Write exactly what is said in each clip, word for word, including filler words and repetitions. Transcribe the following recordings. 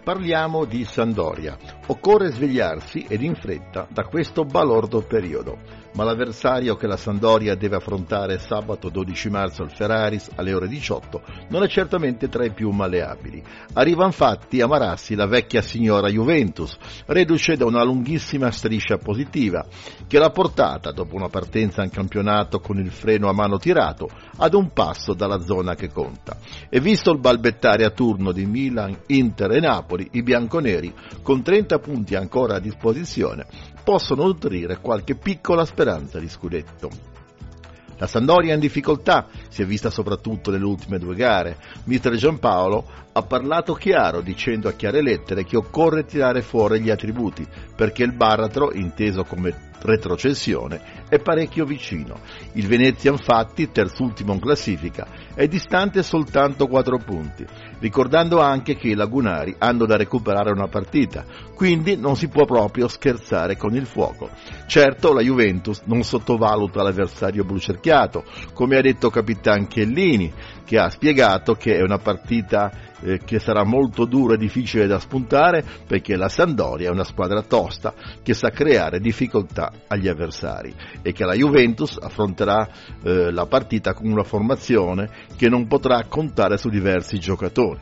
Parliamo di Sampdoria. Occorre svegliarsi ed in fretta da questo balordo periodo, ma l'avversario che la Sampdoria deve affrontare sabato dodici marzo al Ferraris alle ore diciotto non è certamente tra i più malleabili. Arriva infatti a Marassi la vecchia signora Juventus, reduce da una lunghissima striscia positiva che l'ha portata, dopo una partenza in campionato con il freno a mano tirato, ad un passo dalla zona che conta. E visto il balbettare a turno di Milan, Inter e Napoli, i bianconeri, con trenta punti ancora a disposizione, possono nutrire qualche piccola speranza di scudetto. La Sampdoria è in difficoltà, si è vista soprattutto nelle ultime due gare. Mister Giampaolo ha parlato chiaro, dicendo a chiare lettere che occorre tirare fuori gli attributi, perché il baratro, inteso come retrocessione, è parecchio vicino. Il Venezia, infatti, terzultimo in classifica, è distante soltanto quattro punti, ricordando anche che i lagunari hanno da recuperare una partita, quindi non si può proprio scherzare con il fuoco. Certo, la Juventus non sottovaluta l'avversario blucerchiato, come ha detto Capitan Chiellini, che ha spiegato che è una partita eh, che sarà molto dura e difficile da spuntare, perché la Sampdoria è una squadra tosta che sa creare difficoltà agli avversari e che la Juventus affronterà eh, la partita con una formazione che non potrà contare su diversi giocatori.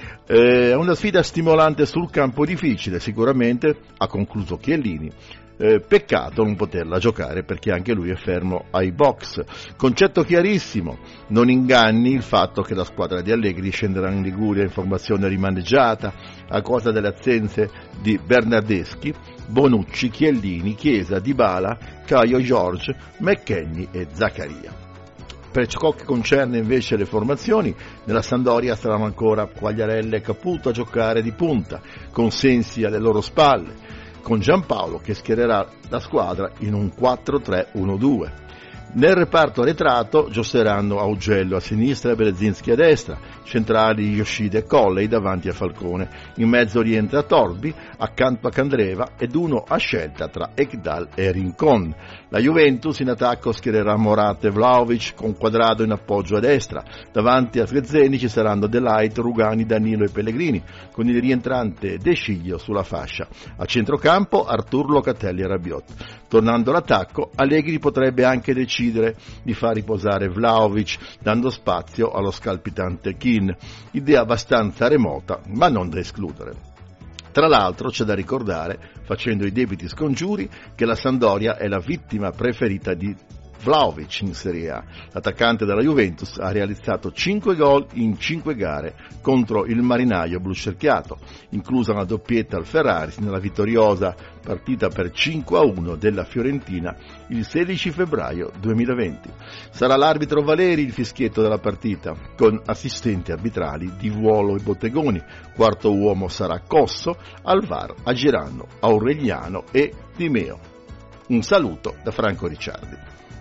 È una sfida stimolante sul campo, difficile sicuramente, ha concluso Chiellini. Eh, peccato non poterla giocare perché anche lui è fermo ai box. Concetto chiarissimo: non inganni il fatto che la squadra di Allegri scenderà in Liguria in formazione rimaneggiata a causa delle assenze di Bernardeschi, Bonucci, Chiellini, Chiesa, Dybala, Caio Jorge, McKennie e Zaccaria. Per ciò che concerne invece le formazioni, nella Sampdoria saranno ancora Quagliarella e Caputo a giocare di punta, con Sensi alle loro spalle, con Giampaolo che schiererà la squadra in un quattro tre uno due. Nel reparto arretrato giocheranno Augello a sinistra e Berezinski a destra, centrali Yoshida e Colley davanti a Falcone, in mezzo rientra Torbi, accanto a Candreva ed uno a scelta tra Ekdal e Rincon. La Juventus in attacco schiererà Morata e Vlahovic con Quadrado in appoggio a destra, davanti a Trezzeni ci saranno De Ligt, Rugani, Danilo e Pellegrini, con il rientrante De Sciglio sulla fascia. A centrocampo Artur, Locatelli e Rabiot. Tornando all'attacco, Allegri potrebbe anche decidere di far riposare Vlahovic, dando spazio allo scalpitante Keane, idea abbastanza remota ma non da escludere. Tra l'altro c'è da ricordare, facendo i debiti scongiuri, che la Sampdoria è la vittima preferita di Vlahovic in Serie A. L'attaccante della Juventus ha realizzato cinque gol in cinque gare contro il marinaio blucerchiato, inclusa una doppietta al Ferraris nella vittoriosa partita per cinque a uno della Fiorentina il sedici febbraio duemilaventi. Sarà l'arbitro Valeri il fischietto della partita, con assistenti arbitrali di Vuolo e Bottegoni. Quarto uomo sarà Cosso, al V A R agiranno Aureliano e Di Meo. Un saluto da Franco Ricciardi.